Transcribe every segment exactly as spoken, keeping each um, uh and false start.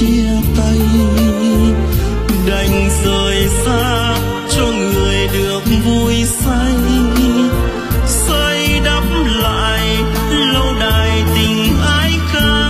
chia tay, đành rời xa cho người được vui say, xây đắp lại lâu đài tình ái khác.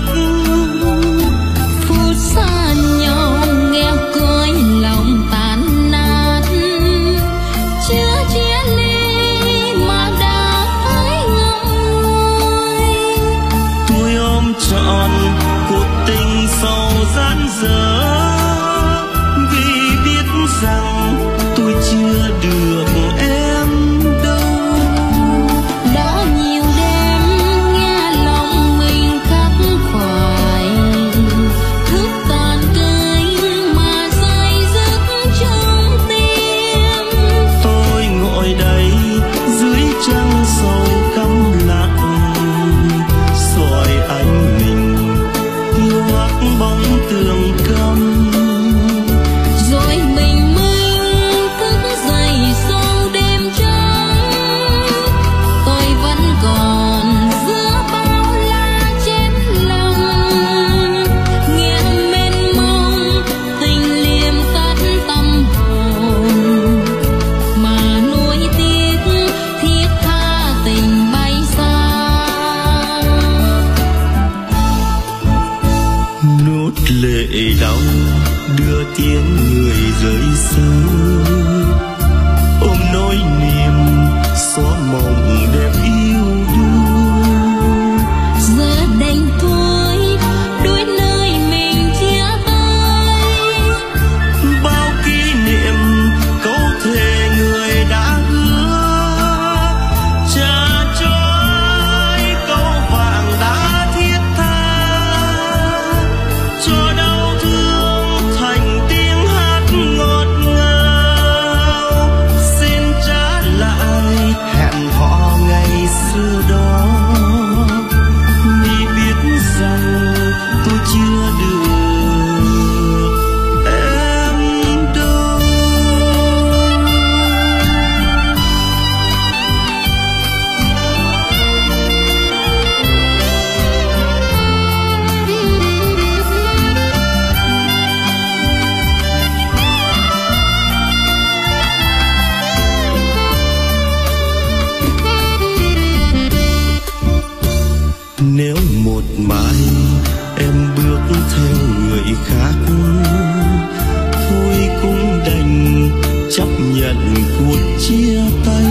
Phút xa nhau nghe cõi lòng tan nát, chưa chia ly mà đã phải ngậm ngùi. Tôi ôm trọn cuộc tình sầu gian dở, vì biết rằng tôi chưa được em đâu. Đã nhiều đêm nghe lòng mình khắc khoải, thức tàn cây mà say giấc trong tim. Tôi ngồi đây dưới trăng sầu căm lặng, soi ánh mình yêu hoắc bóng tường câm. Rồi mình mình thức dậy sau đêm trắng, tôi vẫn còn giữa bao la chết lòng. Nghe mênh mông tình liềm cắt tâm hồn, mà nuối tiếc thiết tha tình bay xa. Nốt lệ đau đưa tiếng người rơi sớm, ôm nỗi niềm xóa mộng đẹp yêu đương. Giờ đành thôi đôi nơi mình chia tay, Bao kỷ niệm câu thề người đã hứa, trả cho ai câu vàng đã thiết tha, cho đau thương thành tiếng hát ngọt ngào. Xin trả lại hẹn hò ngày xưa đó, vì biết rằng tôi chưa được em đâu. Nếu một mai em bước theo người khác, thôi cũng đành chấp nhận cuộc chia tay,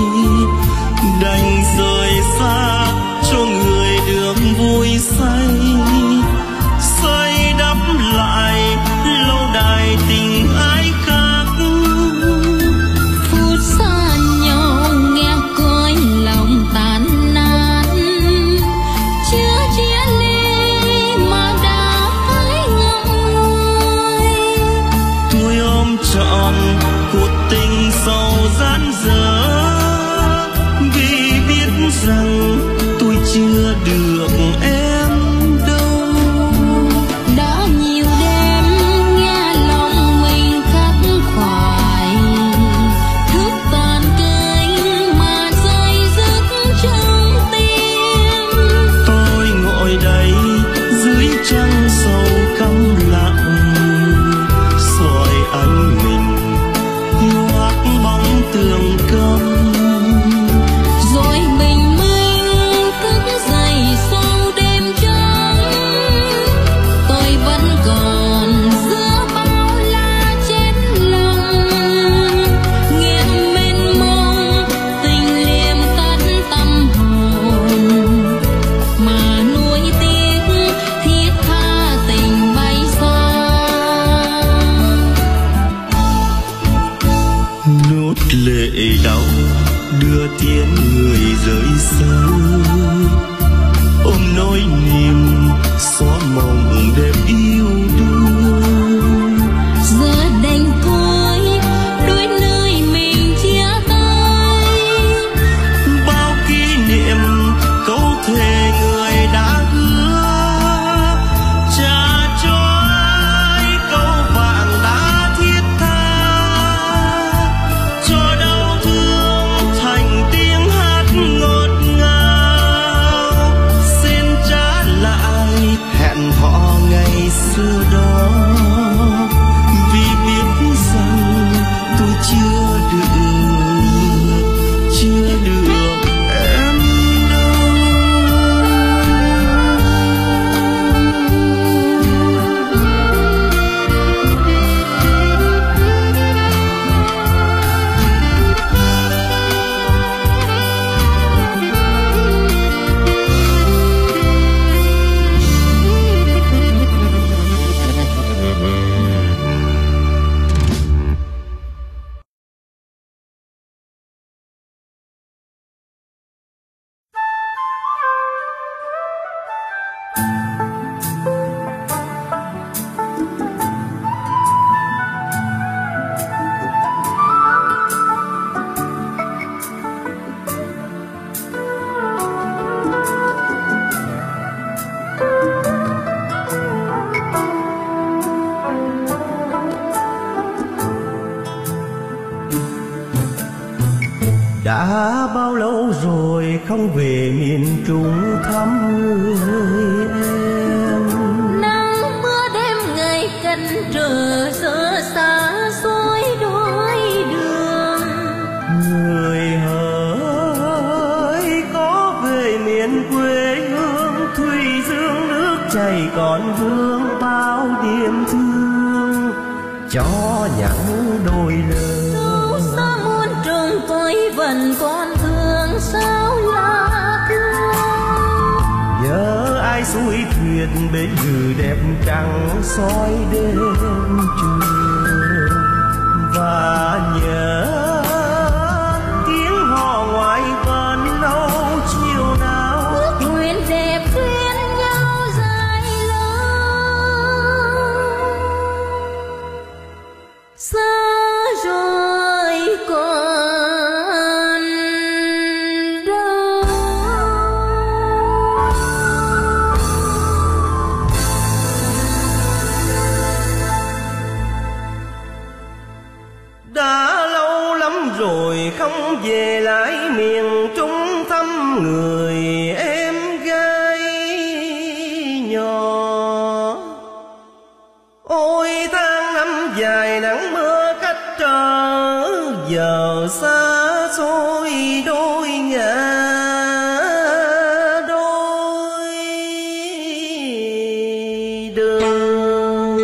đành rời xa cho người được vui say, xây đắp lại lâu đài tình ái khác. phút xa nhau nghe cõi lòng tan nát, chưa chia ly mà đã phải ngậm ngùi. Tôi ôm trọn cuộc tình sầu gian dở, vì biết rằng tôi chưa được em đâu. Đã bao lâu rồi không về miền Trung thăm người em. Nắng mưa đêm ngày canh trở giờ xa xôi đôi đường. Người hỡi có về miền quê hương, thủy dương nước chảy còn vương bao điểm thương cho những đôi lời. Tôi vẫn còn thương sao là thương. Nhớ ai xuôi thuyền bến ngừ đẹp trăng soi đêm trường, và nhớ tiếng hò ngoài vần lâu chiều nào ước nguyện đẹp duyên nhau dài lâu. Xa rồi còn rồi không về lại miền Trung thăm người em gái nhỏ. Ôi tháng năm dài nắng mưa cách trở, giờ xa xôi đôi ngả đôi đường.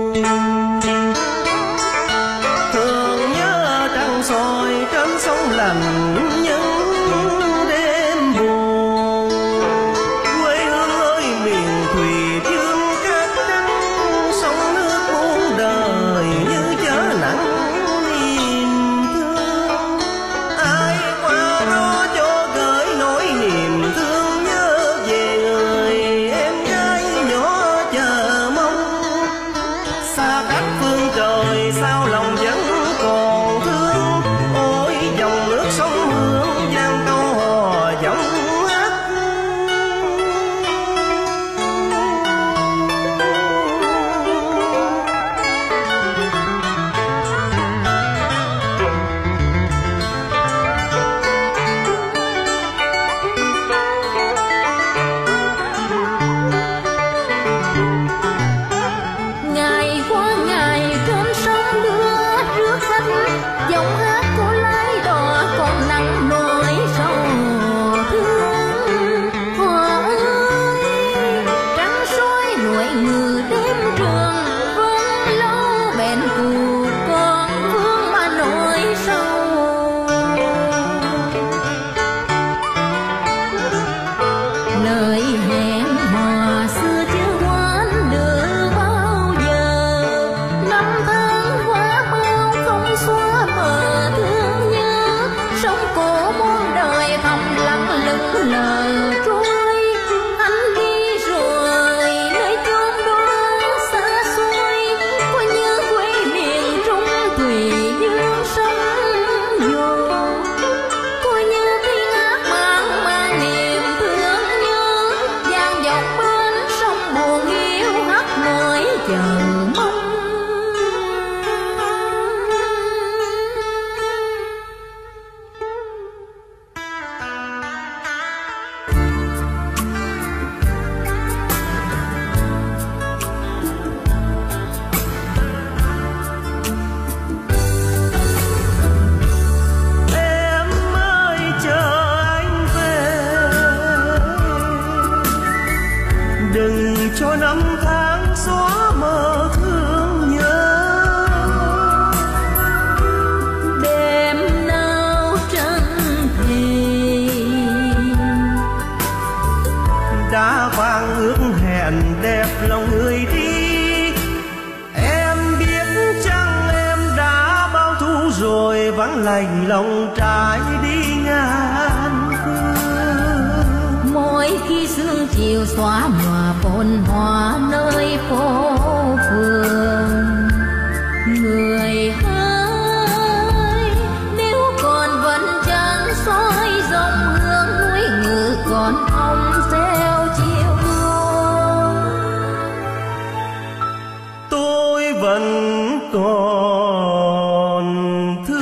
Thường nhớ trăng soi trên sông lành những đêm buồn. Quê hương ơi miền thùy dương cát trắng, sông nước muôn đời như chớ nặng niềm thương. Ai qua đó cho gửi nỗi niềm thương, nhớ về người em gái nhỏ chờ mong. Xa cách phương trời sao lòng vẫn còn thương, ôi dòng nước sông Hương vang câu hò giọng hát. ngày qua ngày trên sông đưa rước khách, giọng hát của lái đò còn nặng nỗi sầu thương. Hoa ơi trăng soi nuôi ngừ đêm trường, vương lâu bền cù còn vương mà nỗi sầu. Lời hẹn hò xưa chưa quán được bao giờ, năm tháng qua bao không xóa mờ thương nhớ. Sông cổ muôn đời thầm lặng lững lờ trôi, anh đi rồi nơi chốn đó xa xôi. Có nhớ quê miền Trung thủy dương sông vô, có nhớ tiếng hát mang mang niềm thương nhớ. Dang dọc bên sông buồn yêu hát nỗi chờ mong. Em ơi chờ anh về, đừng cho năm tháng xóa mờ thương nhớ. Đêm nào trăng thề Đã vang ước hẹn đẹp lòng người đi. Em biết chăng em đã bao thu rồi, vắng lành lòng trái đi ngàn phương. môi mỗi khi sương chiều xóa nhòa phồn hoa nơi phố phường. Người ơi, nếu còn vẫn chẳng soi dòng hương núi ngự còn ông reo chiều buông, tôi vẫn còn thương.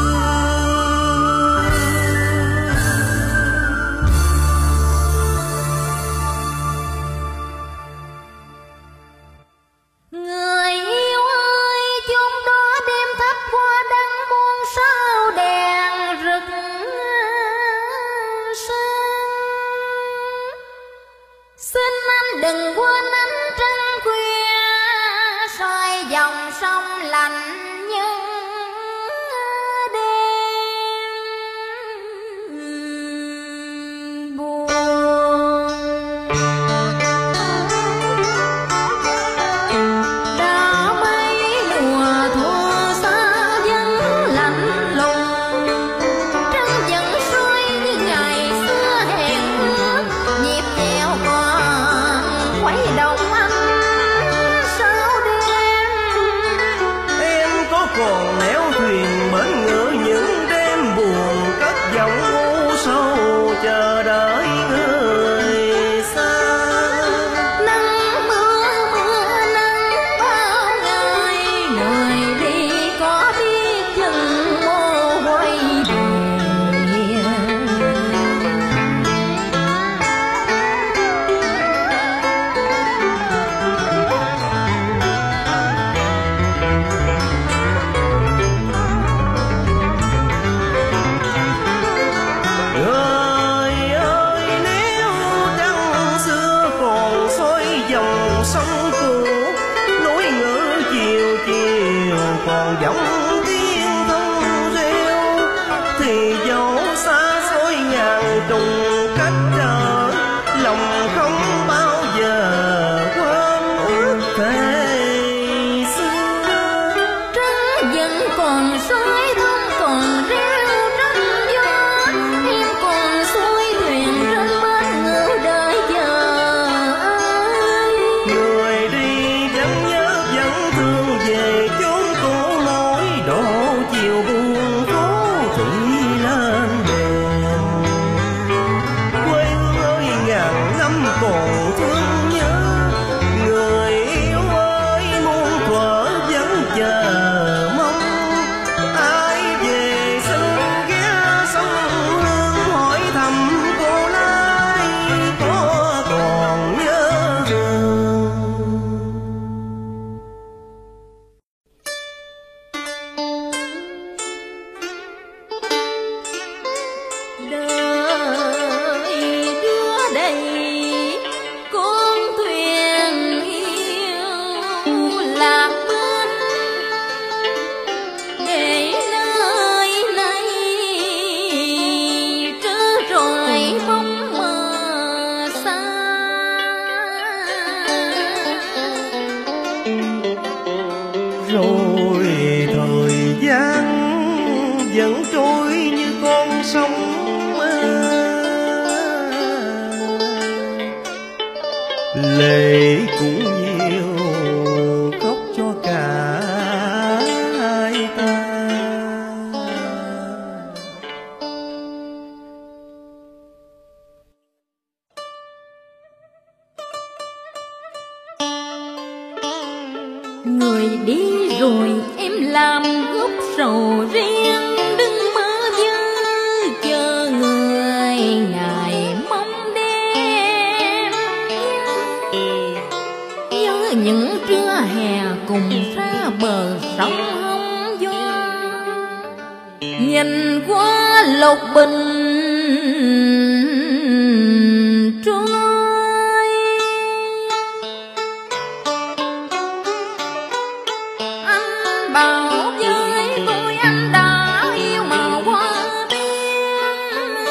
Người yêu ơi, chốn đó đêm thắp hoa đăng muôn sao đèn rực sáng. Xin anh đừng quên ánh trăng khuya soi dòng sông lạnh những đêm buồn. Đã mấy mùa thu xa vẫn lạnh lùng, trăng vẫn soi như ngày xưa hẹn ước, nhịp nhẽo còn khuấy động anh sao đêm. Em có còn nẻo thuyền bến ngỡ những đêm buồn, cất giọng u sâu chờ đợi người xa. Nắng mưa mưa nắng bao ngày, người đi có biết chừng mồ quay về. Người ơi, nếu trăng xưa còn soi dòng sông cũ, núi ngỡ chiều chiều còn giọng tiếng thông reo, thì dẫu xa xôi ngàn trùng cách trở, lòng không bao giờ quên ước thề xưa. Trăng vẫn còn soi thông còn reo trong gió, em còn xuôi thuyền trên bến ngự đợi chờ ai. Người đi vẫn nhớ vẫn thương về chốn cũ, mỗi độ chiều buồn phố thủy lên đèn. Quê hương ơi, ngàn năm còn thương nhớ, người yêu ơi muôn thuở vẫn chờ mong. Ai về xin ghé sông Hương hỏi thăm cô Lai có còn nhớ rừng. Đời đưa đầy con thuyền yêu lạc bên, để nơi này trơ trọi bóng mờ xa. Rồi thời gian vẫn trôi như con sông, lệ cũng nhiều khóc cho cả hai ta. Người đi rồi em làm gốc sầu riêng, đừng mơ như chờ người ngày mong đêm. Nhớ những trưa hè cùng ra bờ sông hông gió, nhìn qua lục bình trôi. Anh bảo với tôi anh đã yêu mà qua bên,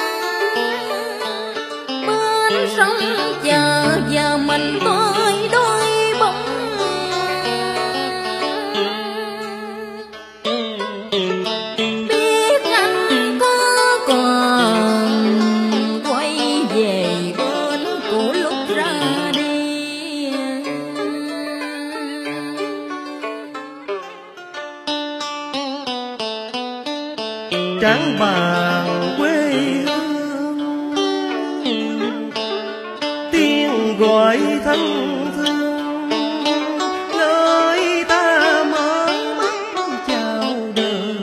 bên sông chờ giờ mình tôi đôi bóng. Biết anh có còn quay về bên tráng bàn quê hương, tiếng gọi thân thương nơi ta mở mắt chào đời.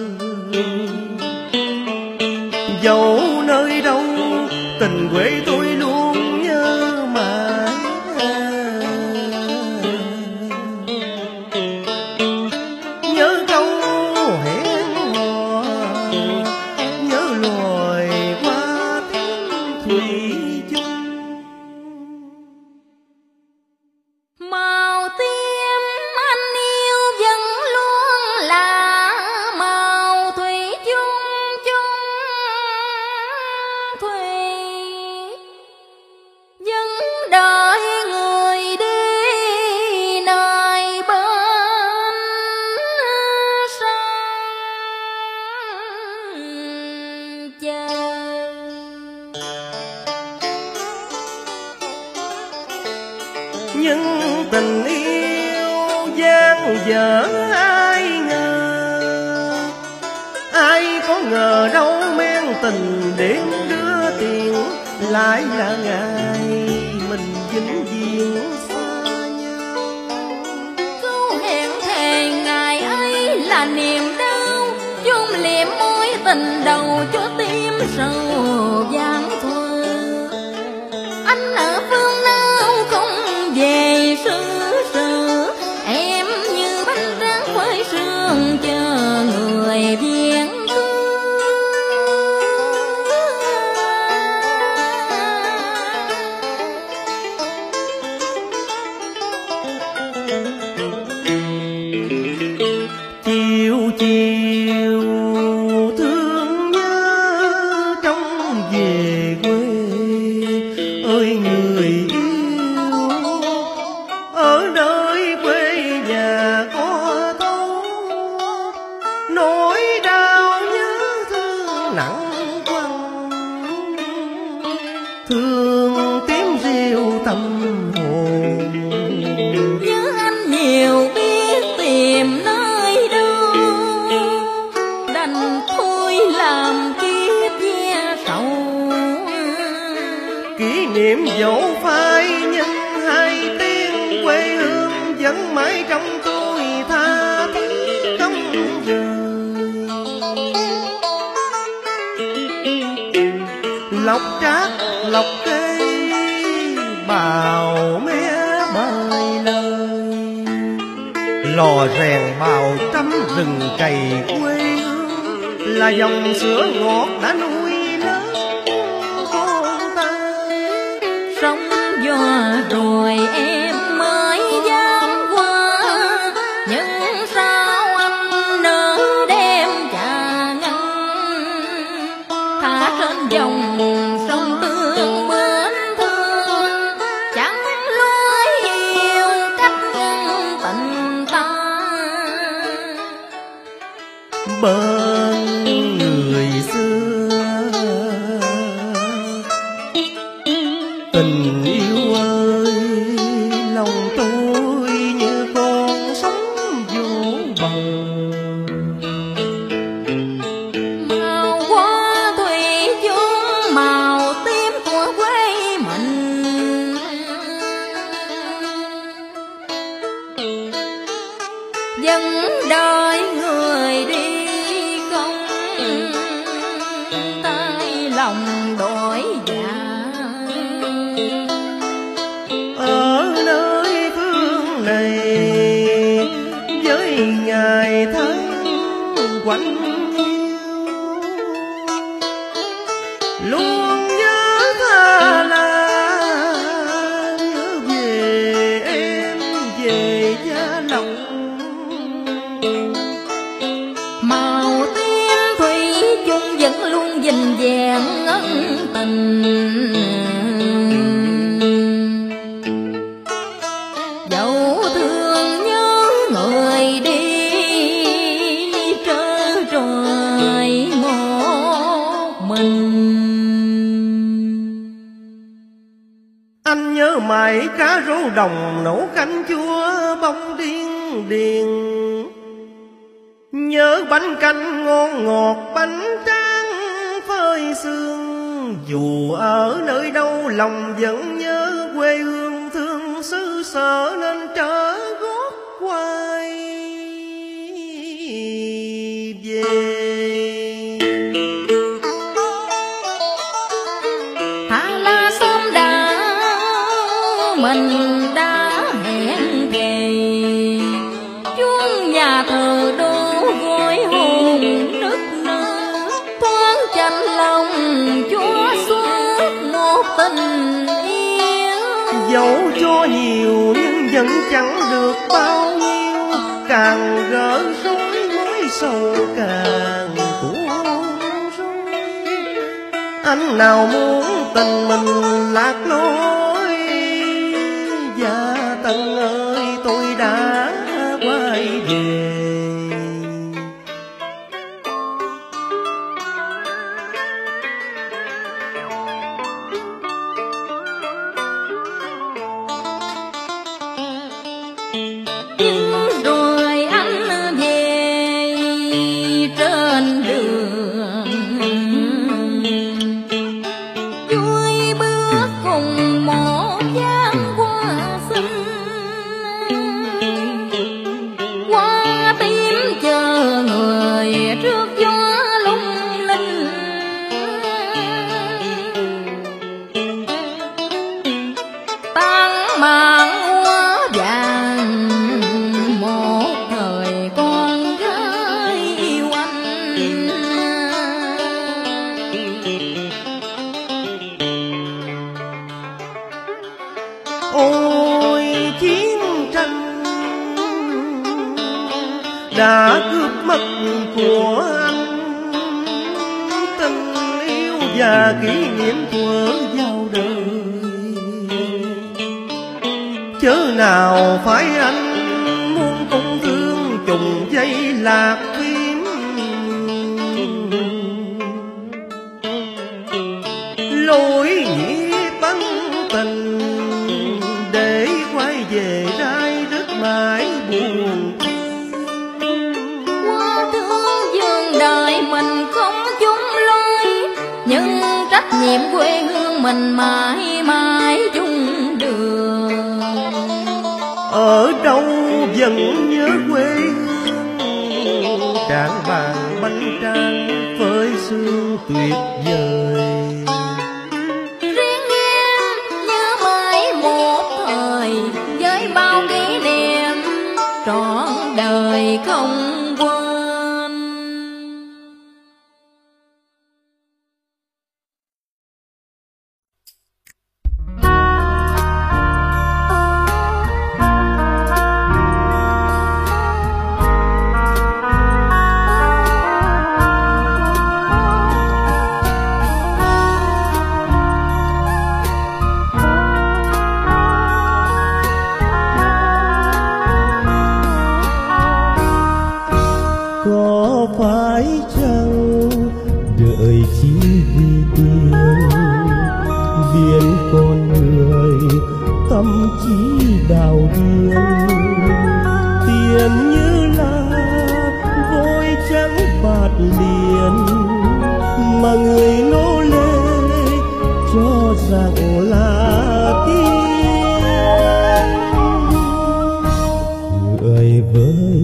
Dẫu nơi đâu tình quê tôi luôn nhớ mãi, nhớ câu hẹn hò, nhớ loài hoa tiếng thủy chung. Màu tím anh yêu vẫn luôn là màu thủy chung chung thủy, vẫn đợi người đi nơi bên sông chờ. Nhưng tình yêu gian dở ai ngờ, ai có ngờ đâu men tình đến đưa tiền lại là ngày mình vĩnh viễn xa nhau. Câu hẹn thề ngày ấy là niềm đau, chung liệm môi tình đầu cho tim sầu vàng thuở. Anh ở phương nào không về xứ sở, em như bánh tráng với sương chờ người viễn Chiều chiều thương nhớ trong về quê, ơi người yêu ở nơi quê nhà có thấu, nỗi đau nhớ thương nặng quăng, thương tiếng rêu tâm hồn. nhớ anh nhiều biết tìm nơi đâu, đành thôi làm kiếp ve sầu. Kỷ niệm dẫu phai nhưng hai tiếng quê hương vẫn mãi trong tôi tha thiết không rời. Lộc trác lộc cây bào mé bài lời, lò rèn bào trăm rừng cày quê hương, là dòng sữa ngọt đã nuôi lớn con ta. Sóng gió rồi em mới dám qua, nhưng sao anh nỡ đem trà ngân, thả trên dòng sông tương mến thương, chẳng lối yêu cách nhân tình ta. Bên người xưa tình yêu ơi, lòng tôi như con sóng vô bờ. Màu hoa thủy chung màu tím của quê mình, vẫn đợi người đi không tay lòng đổi dạ. Ở nơi phương này với ngày tháng quạnh hiu, luôn nhớ tha là nhớ về em về gia lòng. Màu tím thủy chung vẫn luôn gìn vẹn ân tình, dẫu thương nhớ người đi trơ trọi một mình. Anh nhớ mãi cá rô đồng nấu canh chua bông điên điền, Nhớ bánh canh ngon ngọt bánh tráng phơi sương, dù ở nơi đâu lòng vẫn nhớ quê hương, thương xứ sở nên trở gót quay về. Hà La sớm đã mình đã hẹn kề, chuông nhà thờ đổ vội hồn nức nở, thoáng chạnh lòng chúa suốt một tình yêu. Dẫu cho nhiều nhưng vẫn chẳng được bao nhiêu, càng gỡ rối mối sầu càng cuốn rối. Anh nào muốn tình mình lạc lối, Gia Tân ơi tôi đã quay về. Nhưng rồi anh về trên đường, vui bước cùng một dáng hoa xinh, hoa tím chờ người trước gió lung linh. Tăng màn hoa vàng một thời con gái yêu anh. Ôi chiến tranh đã cướp mất của anh tình yêu và kỷ niệm thuở vào đời. Chớ nào phải anh muốn cùng thương trùng dây lạc phím, lối nghĩa tấn tình để quay về rai rất mãi buồn. Qua thương dương đời mình không chung lối, nhưng trách nhiệm quê hương mình mãi mãi chung đường. Ở đâu vẫn nhớ quê hương, tráng bàn bánh tráng phơi sương tuyệt vời. Riêng em nhớ mãi một thời với bao kỷ niệm trọn đời không quên. Có phải chăng đợi chỉ vì tiền, biến con người tâm trí đào điên. Tiền như là vôi trắng bạt liền, mà người nô lệ cho rằng là tiền. Người với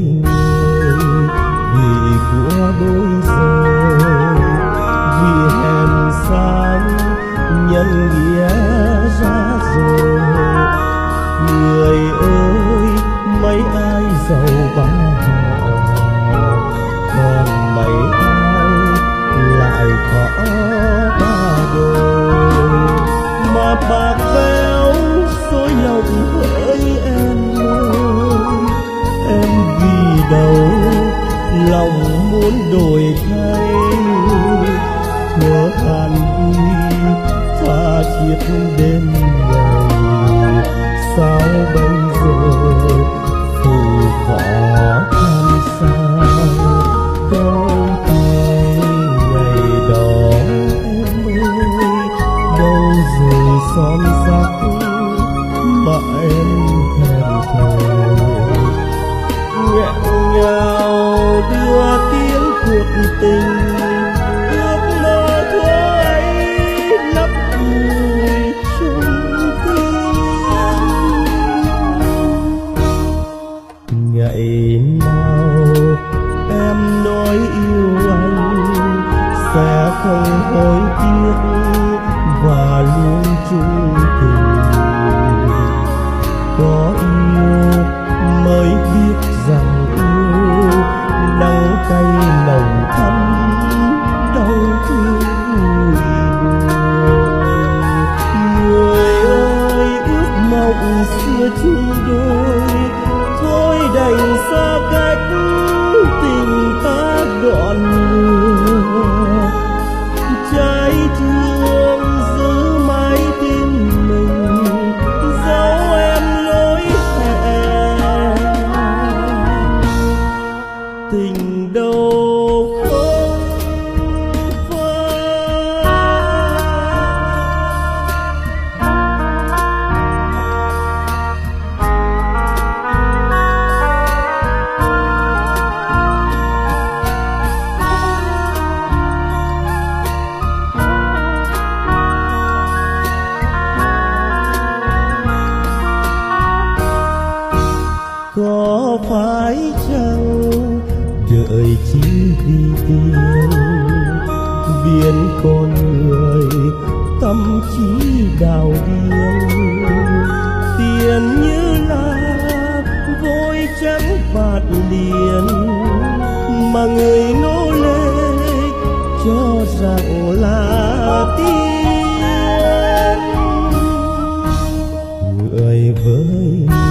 của đôi giờ vì hèn sáng nhân nghĩa ra rồi. Người ơi mấy ai giàu ba họ, còn mấy ai lại khó ba đời. Mà bạc béo xối lòng với em ơi, em vì đâu lòng muốn đổi thay. Nhớ hàn vui tha thiết đêm ngày, sao bây giờ phù phó tham sao. Đâu tay ngày đó em ơi, đâu rồi son sắc mà em thèm thời. Nghẹn ngào đưa tình, ước mơ thuở ấy lấp vùi trong tim. Ngày nào em nói yêu anh sẽ không hối tiếc và luôn chung tình. Có yêu mới biết rằng yêu đắng cay nồng thắm, đau thương vui buồn. Người ơi ước mộng xưa chung đôi, thôi đành xa cách tình ta đoạn lừa. Trái thương giữ mãi tim mình, dấu em lối hẹn. Tình đâu không có phải chăng đợi chỉ vì tiền, biến con người tâm trí đào điên. Tiền như là vôi trắng bạt liền, mà người nô lệ cho rằng là tiền. Người với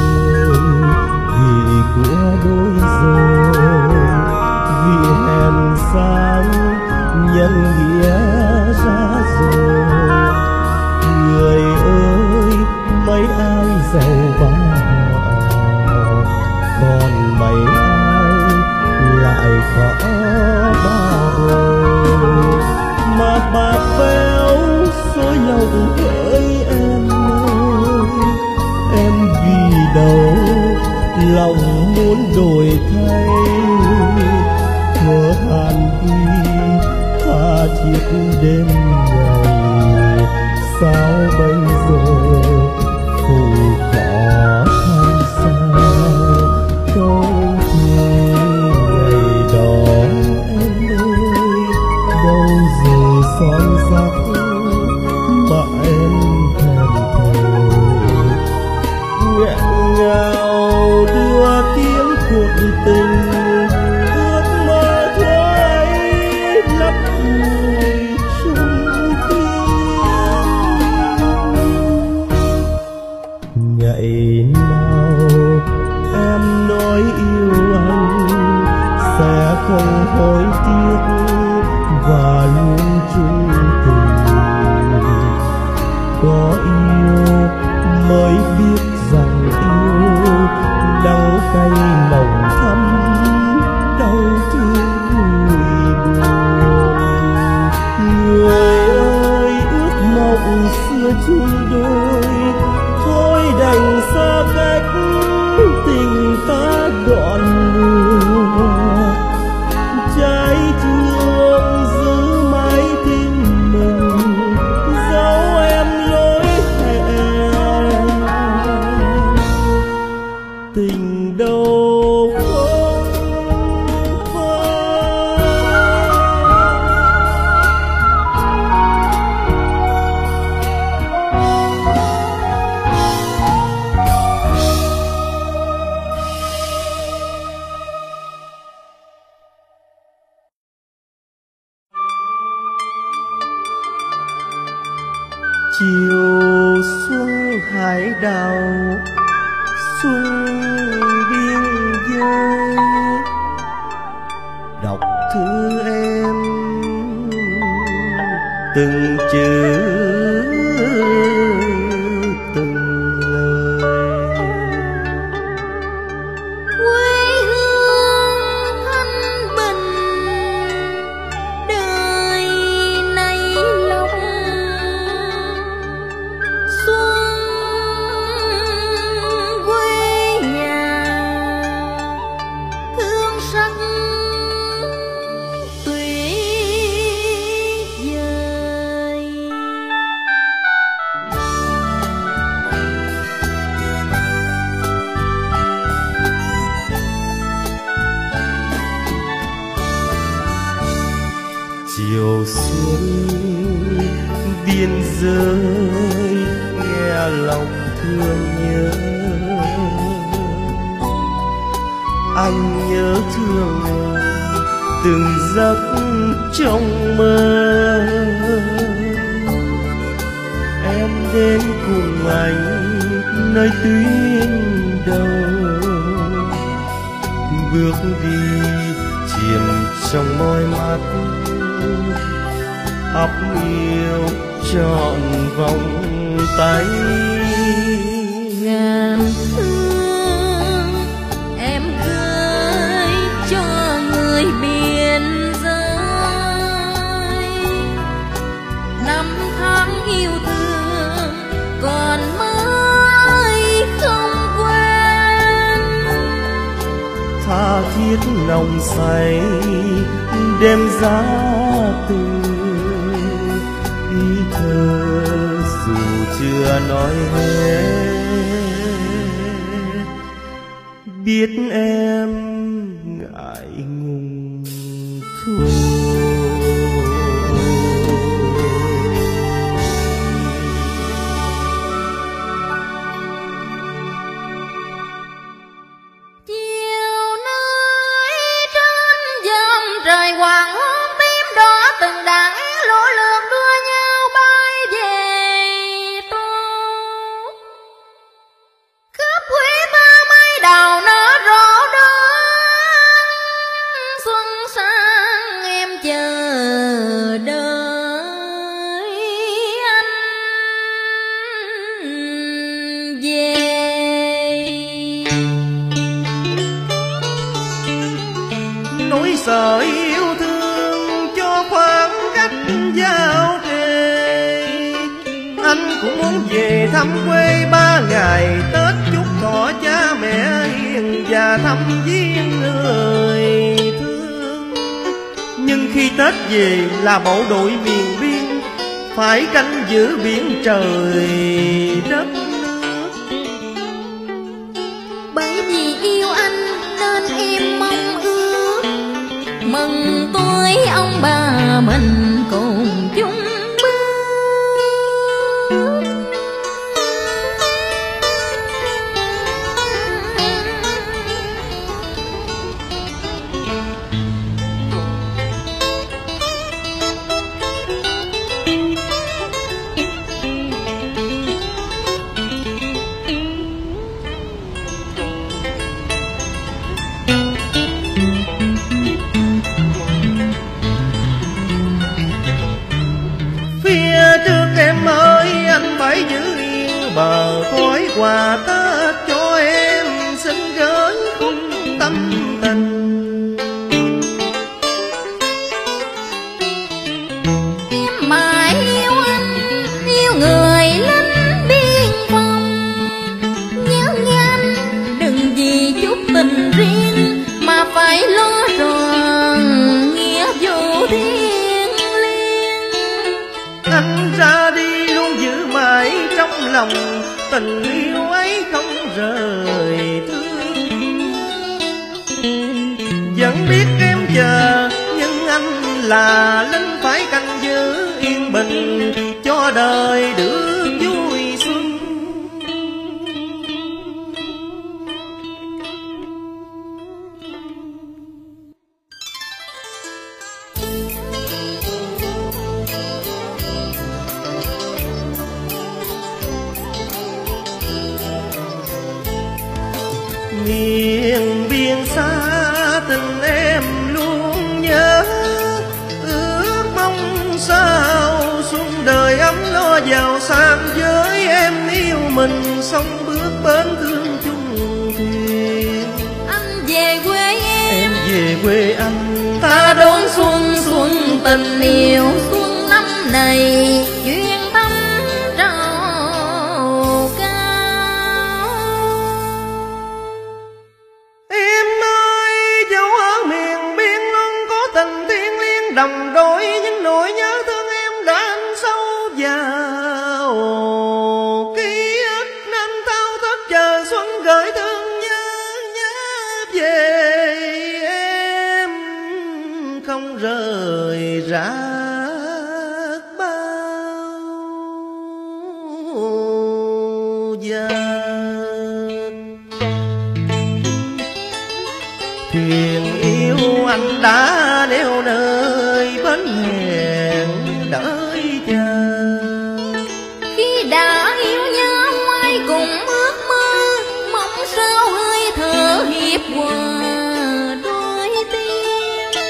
vì của đôi rồi, vì hèn sáng nhân nghĩa ra rồi. Người ơi mấy ai giàu và họ, còn mấy ai lại khó ba bồi. Mà bạc béo xối lòng hỡi em ơi, em vì đâu lòng muốn đổi thay. Thở hàn đi tha thiết đêm ngày, sao bây giờ phụ khó khăn sao. Câu thơ ngày đó em ơi, đâu rồi son sắc mà em thèm thề. Nghẹn ngào đưa tiếng cuộc tình, ước mơ thuở ấy lấp vùi trong tim. Ngày nào em nói yêu anh sẽ không hối tiếc và luôn chung tình. Có yêu mới biết rằng yêu đắng cay nồng thắm, đau thương vui buồn. Người ơi ước mộng xưa chung đôi, thôi đành xa cách tình ta đoạn lừa. Trái thương giữ mãi tim mình, dấu em lối hẹn. Tình đâu không chiều xuân hải đảo, xuân biên giới. Đọc thư em từng chữ từng lời. Quê hương thanh bình đời này lòng xuân quê mùa xuân biên giới nghe lòng thương nhớ. Anh nhớ thương em từng giấc trong mơ. Em đến cùng anh nơi tuyến đầu, bước đi chìm trong môi mắt, ấp yêu trọn vòng tay. Ngàn thương em gửi cho người biên giới, năm tháng yêu thương còn mãi không quên. Tha thiết nồng say đêm giá từ ý thơ dù chưa nói hết. Biết em ngại ngùng thôi. Trời hoàng hôn tím đỏ từng đàn én lũ lượt đua nhau bay về tô. Khắp quê ta mây đào nở rộ đơn, xuân sang em chờ đợi anh về. Nỗi sợ yêu thương cho khoảng cách giao kề, anh cũng muốn về thăm quê ba ngày Tết, chúc thọ cha mẹ hiền và thăm viếng người thương. Nhưng khi Tết về là bộ đội miền biên, phải canh giữ biển trời đất nước. Bởi vì yêu anh nên em mong ước, mừng tuổi ông bà mình cùng chung bước. Em ơi anh phải giữ yên bờ khói quà Tết cho em, xin gửi khúc tâm tình. Em mãi yêu anh, yêu người lính biên phòng. Nhớ anh đừng vì chút tình riêng mà phải lo tròn nghĩa vụ thiêng liêng. Anh ra đi luôn giữ mãi trong lòng, tình yêu ấy không rời thương. Vẫn biết em chờ nhưng anh là lính phải canh giữ yên bình cho đời được vui xuân. Miền biên xa tình em luôn nhớ, ước mong sao xuân đời ấm lo giàu sang với em yêu mình sống bước bến thương chung thuyền. Anh về quê em, em về quê anh, ta đón xuân xuân tình yêu xuân năm này duyên thắm trầu cao. Em ơi dẫu ở miền biên luôn có tình thiêng liêng đồng đội, nhưng nỗi nhớ thương em đã ăn sâu vào ký ức nên thao thức chờ xuân gửi thương nhớ nhớ về em không rời rã. thuyền yêu anh đã neo nơi bến hẹn đợi chờ. Khi đã yêu nhau ai cùng ước mơ, mong sao hơi thở hiệp hòa đôi tim.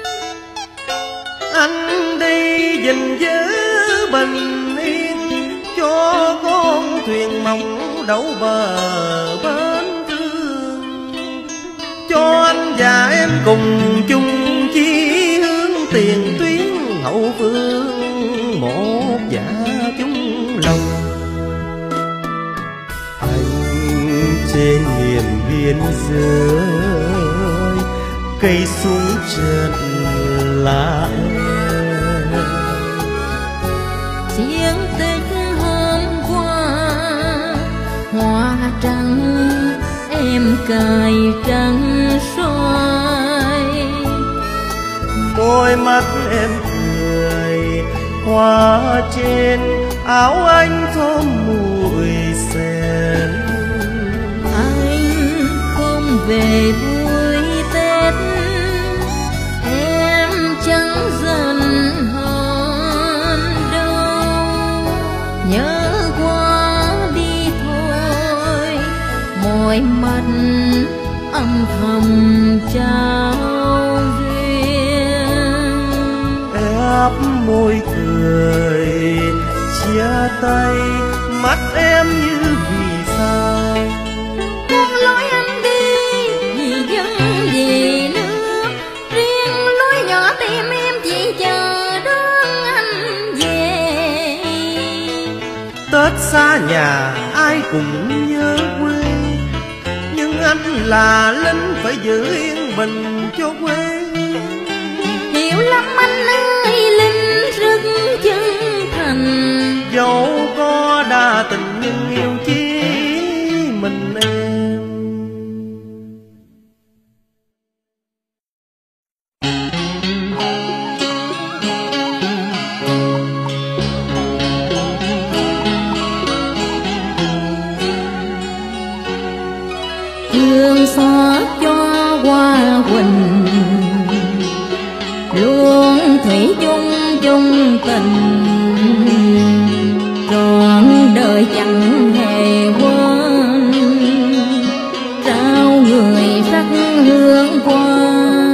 Anh đi gìn giữ bình yên cho con thuyền mộng đậu bờ bến thương, cho anh và em cùng chung chí hướng tiền tuyến hậu phương một dạ chung lòng. Anh trên miền biên giới cây súng trần lá Chiến tích hôm qua hoa trắng em cài trắng xoay, đôi mắt em cười hoa trên áo anh thơm mùi sen. anh không về vui Tết em chẳng dần hơn đâu, nhớ qua đi thôi mỏi mắt âm thầm trao duyên. Ép môi cười chia tay mắt em như vì sao. Con lối anh đi vì dân vì nước, riêng lối nhỏ tim em chỉ chờ đón anh về. Tết xa nhà ai cũng nhớ quê, nhưng anh là lính phải giữ yên bình cho quê. Hiểu lắm anh ơi lính rất chân thành, Dẫu có đa tình nhưng yêu chỉ mình em. thương xót cho hoa quỳnh luôn thủy chung chung tình, trọn đời chẳng hề quên trao người sắc hương qua.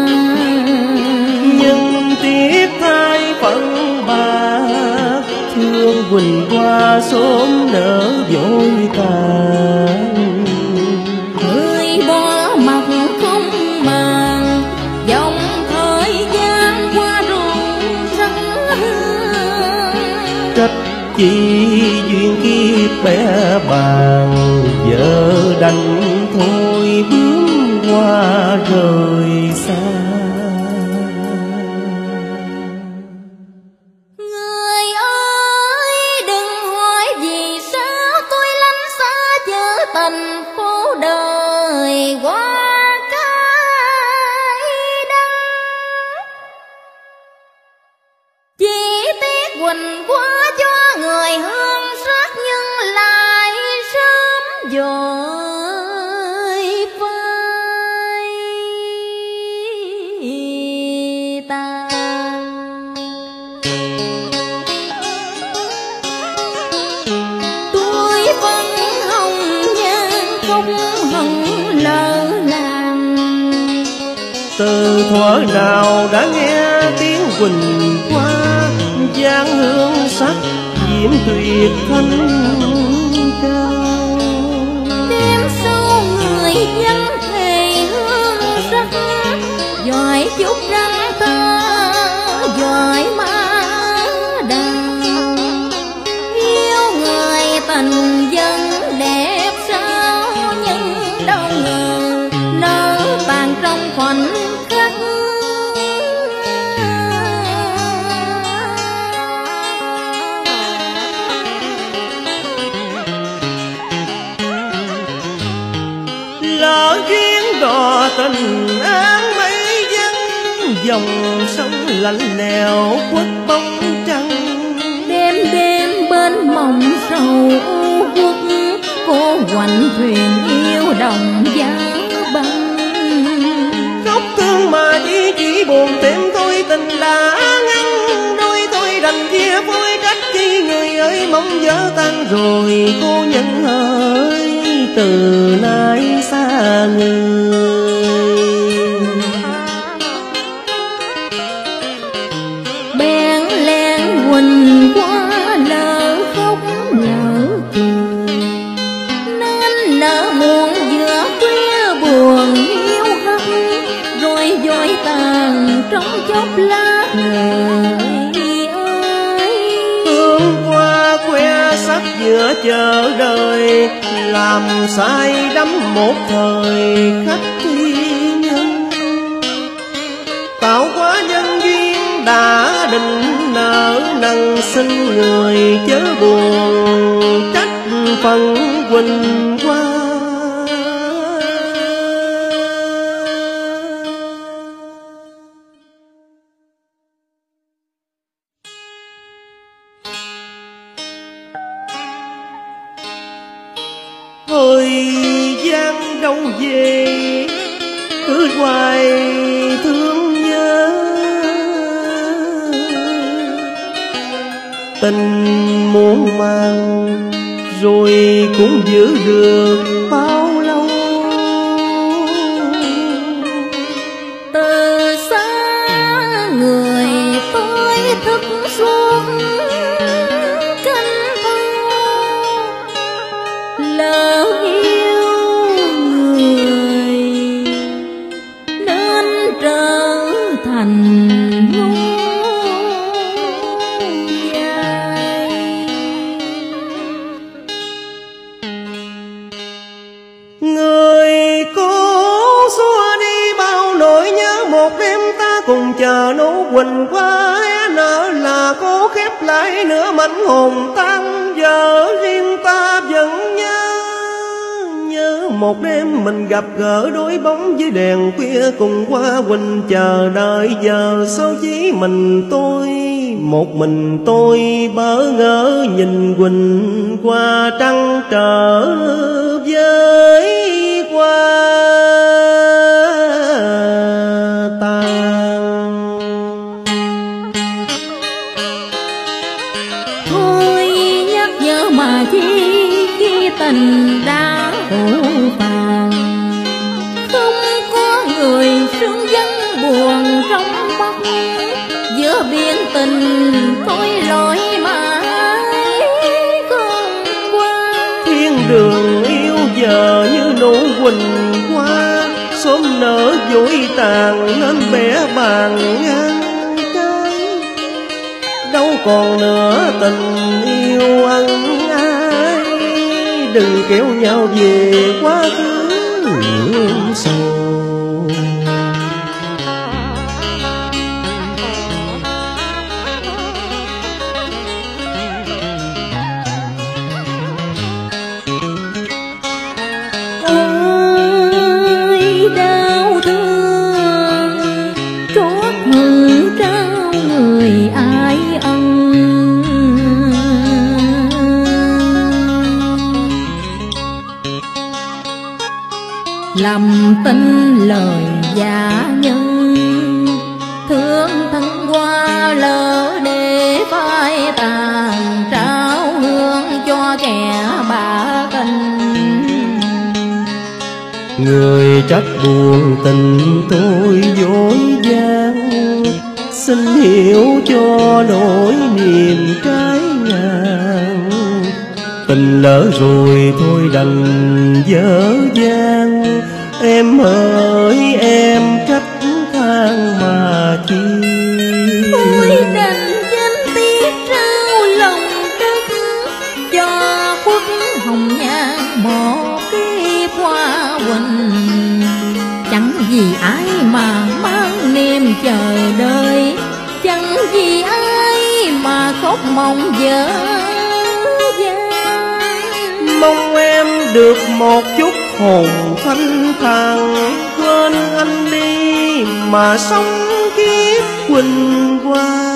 Nhưng tiếc thay phận bạc, thương quỳnh qua sớm nở vội tàn. Người bỏ mặt không màng, dòng thời gian qua rồi sắc hương. Trách chỉ duyên kiếp bé bàng, vợ đành thôi bướm hoa rời xa. Người ơi đừng hỏi vì sao tôi lánh xa chớ thành phố đời qua cái đắng. Chỉ tiếc quỳnh qua cho người hương sắc nhưng lại sớm vội phai tàn. Tôi vẫn hồng nhan không hận lỡ làng, Từ thuở nào đã nghe tiếng quỳnh qua, dáng hương sắc diễm tuyệt thanh cao. đêm sâu người dân thề hương sắc, giỏi chút răng ta giỏi má đào. Yêu người tình dân đẹp sao nhưng đâu ngờ nở tàn trong khoảnh khắc. Lỡ duyên đò tình áng mấy dân, dòng sông lạnh lẽo khuất bóng trăng. Đêm đêm bên mộng sầu u uất, cô hoành thuyền yêu đồng giá băng. Không rồi cô nhân ơi, từ nay xa người. Bèn lén quỳnh qua lỡ khóc lỡ cười, nên nỡ muộn giữa khuya buồn hiu hắt, rồi dối tàn trong chốc lát người ơi. Hương qua que sắt giữa chợ đời, làm sai đắm một thời khách thiên nhân. Tạo hóa nhân duyên đã định nợ nần, xin người chớ buồn trách phận quỳnh qua. Thời gian đâu về, cứ hoài thương nhớ. Tình muôn màng rồi cũng giữ được bao lâu. Từ xa người tôi thức suốt canh thâu, lỡ yêu người nên trở thành ngu dại. Người cố xua đi bao nỗi nhớ, một đêm ta cùng chờ nụ quỳnh qua hé nở, là cố khép lại nửa mảnh hồn tan vỡ. Riêng ta vẫn nhớ, nhớ một đêm mình gặp gỡ đối bóng dưới đèn khuya, cùng qua quỳnh chờ đợi. Giờ sao chỉ mình tôi, một mình tôi bỡ ngỡ nhìn quỳnh qua trăng trở với qua tàn. Thôi nhắc nhớ mà chi khi tình đã phủ phàng, không có người sương vắng buồn trong mắt. Giữa biển tình tôi lối mãi không qua. Thiên đường yêu giờ như nụ quỳnh hoa, sớm nở dối tàn nên bẻ bàng ngang trái. Đâu còn nữa tình yêu ân ái, đừng kéo nhau về quá khứ ương sầu. Đau thương trót hận trao người ai ân, lầm tin lời giả nhân. Thương thân qua lỡ để phai tàn, trao hương cho kẻ bạc tình. Người trách buồn tình tôi dối gian, xin hiểu cho nỗi niềm trái ngang. Tình lỡ rồi thôi đành dở dang, em ơi em trách than mà chi. Tôi đành danh tiếc trao lòng đất, cho khuất hồng nhan một kiếp hoa quỳnh. Chẳng vì ai mà mang niềm chờ đợi, chẳng vì ai mà khóc mong dở dang. Mong em được một chút hồn thanh thản, quên anh đi mà sống kiếp quỳnh hoa.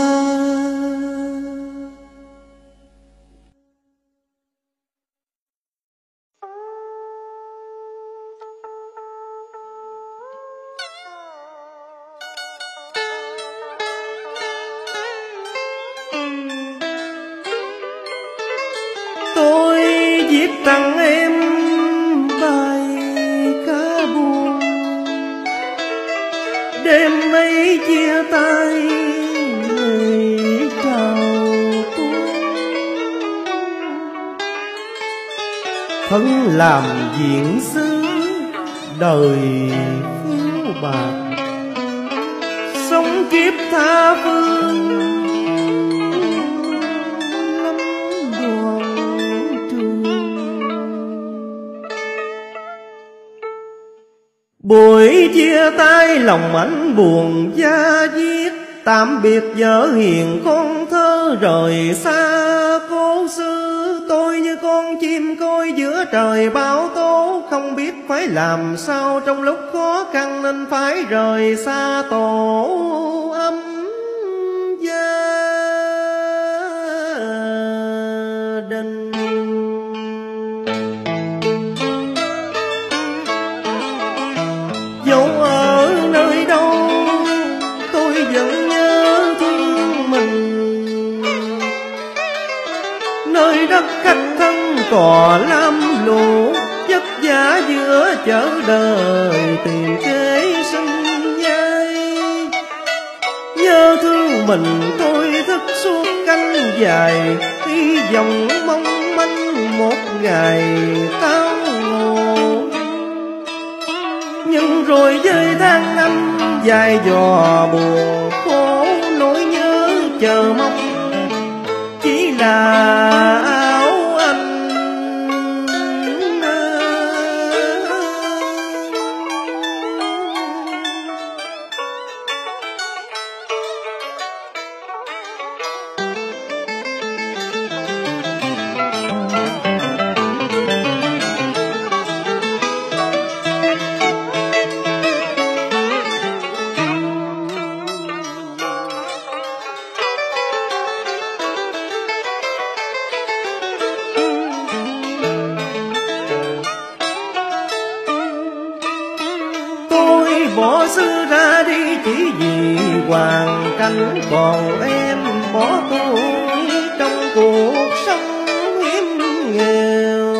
làm diễn sứ đời phiêu bạc, sống kiếp tha phương lắm đoàn trường. Buổi chia tay lòng anh buồn da diết, tạm biệt vợ hiền con thơ rời xa cố xứ. Tôi như con chim coi giữa trời bão tố, không biết phải làm sao trong lúc khó khăn nên phải rời xa tổ ấm gia đình. Dẫu ở nơi đâu tôi vẫn nhớ thương mình, nơi đất khách thân cò lam lũ, vất vả giữa chợ đời tìm kế sinh nhai. Nhớ thương mình tôi thức suốt canh dài, hy vọng mong manh một ngày tao ngộ. Nhưng rồi với tháng năm dài dò buồn khổ, nỗi nhớ chờ mong chỉ là áo anh. Bỏ xứ ra đi chỉ vì hoàn cảnh, còn em bỏ tôi trong cuộc sống hiếm nghèo.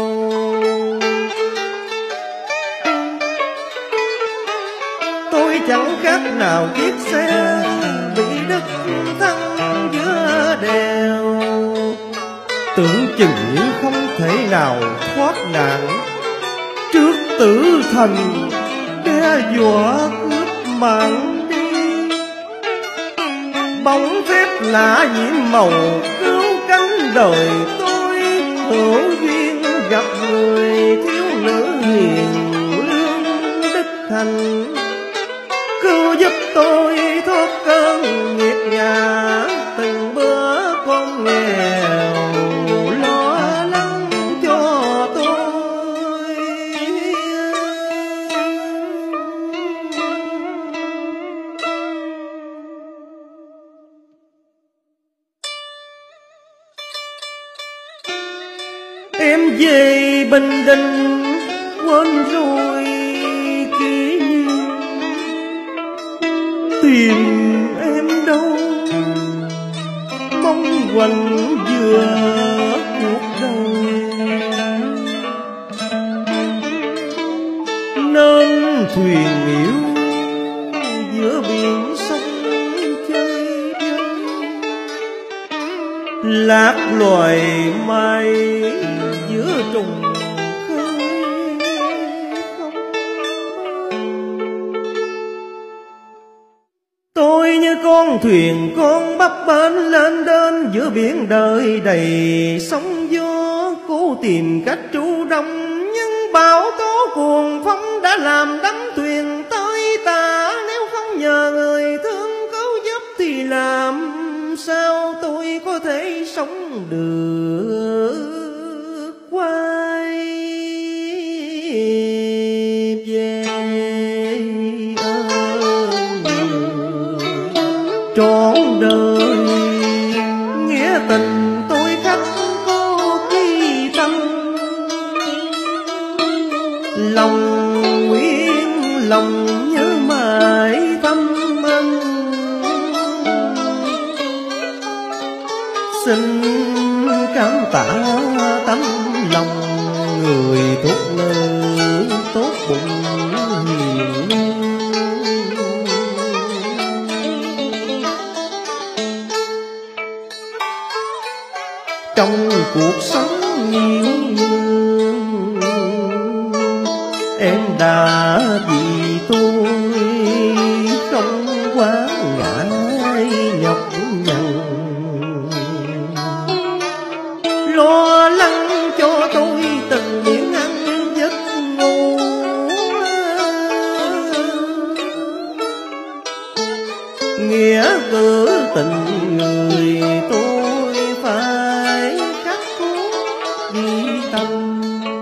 Tôi chẳng khác nào chiếc xe bị đứt thân giữa đèo, tưởng chừng như không thể nào thoát nạn trước tử thần đe dọa cướp mạng đi. Bóng phép lạ nhiễm màu cứu cánh đời tôi, hữu duyên gặp người thiếu nữ hiền lương đức thành, cứu giúp tôi thoát cơn nghiệt ngã. Từng bữa con nghèo lo lắng cho tôi, em về Bình Định quên rồi kỷ niệm, tìm em đâu mong quanh vừa cuộc đời. Nên thuyền yếu giữa biển sông chơi vơi, lạc loài mai giữa trùng khơi không. Tôi như con thuyền con bấp bênh lên đên giữa biển đời đầy sóng gió, cố tìm cách trú đông nhưng bão tố cuồng phong đã làm đắm thuyền tới tả. Nếu không nhờ người thương cứu giúp thì làm sao tôi có thể sống được quay về. Trọn đời nghĩa tình tôi khắc có khi tâm, lòng nguyện lòng nhớ mãi thăm anh. Xin cảm tạ tấm lòng người tốt lương tốt bụng hiền lương. Trong cuộc sống nhiều nhường đã vì tôi không quá ngại nhọc nhằn, lo lắng cho tôi từng miếng ăn giấc ngủ. Nghĩa cử tình người tôi phải khắc cốt ghi tâm,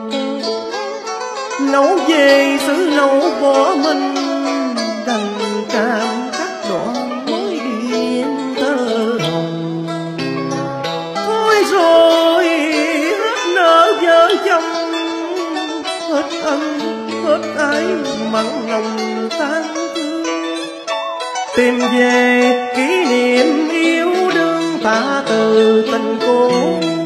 nấu về xứ nấu bỏ mình đành cam cắt đoạn mối duyên tơ hồng. Thôi rồi hết nợ vợ chồng, hết ân hết ái mặn lòng tan thương, tìm về kỷ niệm yêu đương ta từ tình cũ.